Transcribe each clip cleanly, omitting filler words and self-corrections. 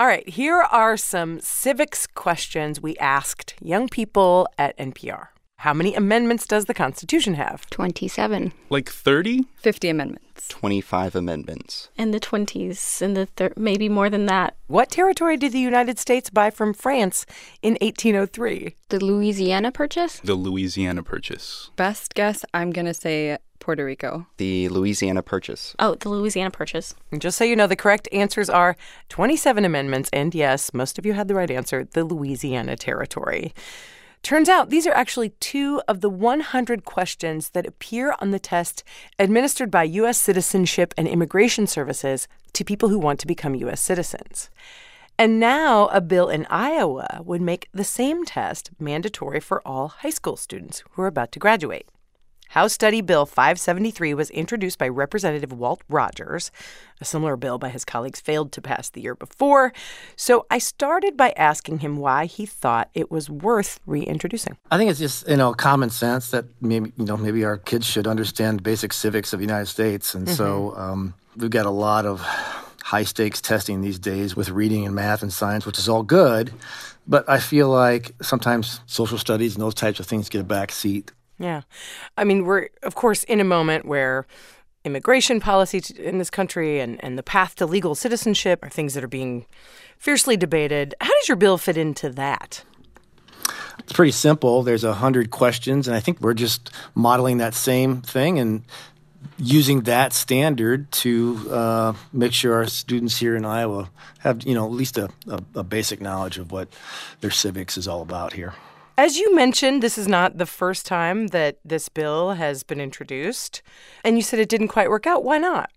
All right, here are some civics questions we asked young people at NPR. How many amendments does the Constitution have? 27. Like 30? 50 amendments. 25 amendments. In the 20s, maybe more than that. What territory did the United States buy from France in 1803? The Louisiana Purchase? The Louisiana Purchase. Best guess, I'm going to say Puerto Rico. The Louisiana Purchase. Oh, the Louisiana Purchase. And just so you know, the correct answers are 27 amendments, and yes, most of you had the right answer, the Louisiana Territory. Turns out these are actually 2 of the 100 questions that appear on the test administered by U.S. Citizenship and Immigration Services to people who want to become U.S. citizens. And now a bill in Iowa would make the same test mandatory for all high school students who are about to graduate. House Study Bill 573 was introduced by Representative Walt Rogers. A similar bill by his colleagues failed to pass the year before. So I started by asking him why he thought it was worth reintroducing. I think it's just, common sense that maybe our kids should understand basic civics of the United States. And so we've got a lot of high-stakes testing these days with reading and math and science, which is all good. But I feel like sometimes social studies and those types of things get a back seat. Yeah. I mean, we're, of course, in a moment where immigration policy in this country and the path to legal citizenship are things that are being fiercely debated. How does your bill fit into that? It's pretty simple. There's 100 questions, and I think we're just modeling that same thing and using that standard to make sure our students here in Iowa have, at least a basic knowledge of what their civics is all about here. As you mentioned, this is not the first time that this bill has been introduced, and you said it didn't quite work out. Why not?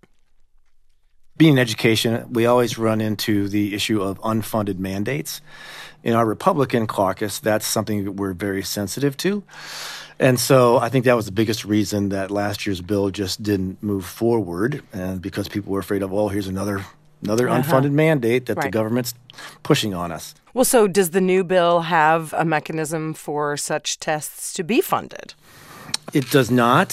Being in education, we always run into the issue of unfunded mandates. In our Republican caucus, that's something that we're very sensitive to. And so I think that was the biggest reason that last year's bill just didn't move forward, and because people were afraid of, here's another unfunded mandate that the government's pushing on us. Well, so does the new bill have a mechanism for such tests to be funded? It does not.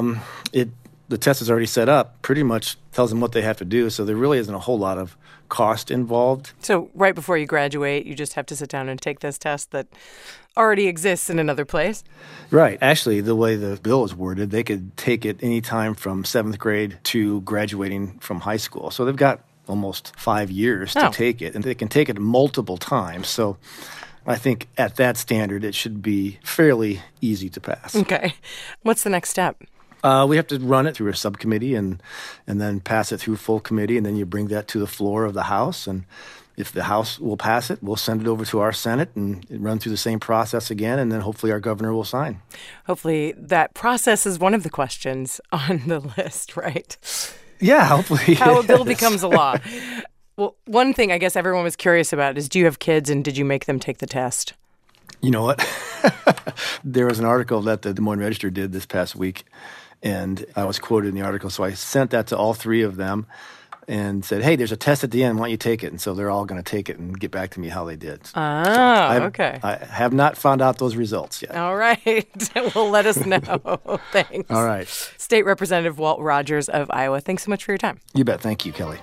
The test is already set up, pretty much tells them what they have to do, so there really isn't a whole lot of cost involved. So right before you graduate, you just have to sit down and take this test that already exists in another place? Right. Actually, the way the bill is worded, they could take it any time from 7th grade to graduating from high school. So they've got almost 5 years to take it, and they can take it multiple times. So I think at that standard, it should be fairly easy to pass. Okay. What's the next step? We have to run it through a subcommittee and then pass it through full committee, and then you bring that to the floor of the House. And if the House will pass it, we'll send it over to our Senate and run through the same process again, and then hopefully our governor will sign. Hopefully that process is one of the questions on the list, right? Yeah, hopefully. How a bill becomes a law. Well, one thing I guess everyone was curious about is, do you have kids and did you make them take the test? You know what? There was an article that the Des Moines Register did this past week, and I was quoted in the article. So I sent that to all 3 of them and said, hey, there's a test at the end. Why don't you take it? And so they're all going to take it and get back to me how they did. Okay. I have not found out those results yet. All right. Well, let us know. Thanks. All right. State Representative Walt Rogers of Iowa, thanks so much for your time. You bet. Thank you, Kelly.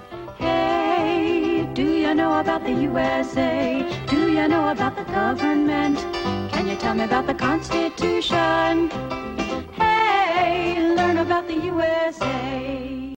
Hey, do you know about the USA? Do you know about the government? Can you tell me about the Constitution? Hey, learn about the USA.